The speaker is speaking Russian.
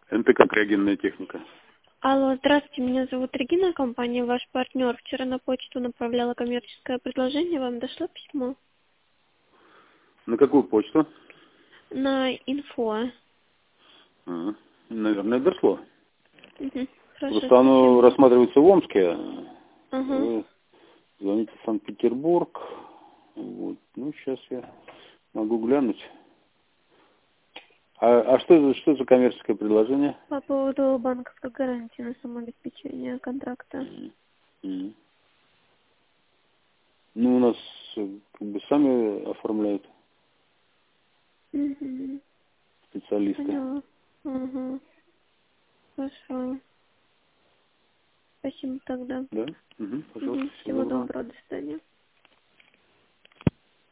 НТК «Криогенная техника». Алло, здравствуйте, меня зовут Регина, компания «Ваш партнер». Вчера на почту направляла коммерческое предложение, вам дошло письмо? На какую почту? На инфо. Наверное, дошло. Угу. Хорошо, Просто оно спасибо. рассматривается в Омске. Ага. Вы звоните в Санкт-Петербург. Вот. Ну, сейчас я могу глянуть. А что за коммерческое предложение? По поводу банковской гарантии на самообеспечение контракта. Мгм. Ну, у нас как бы сами оформляют Угу. специалисты. Поняла. Угу. Хорошо. Спасибо тогда. Да? Угу, пожалуйста, Угу. всего Всего доброго. доброго, до свидания.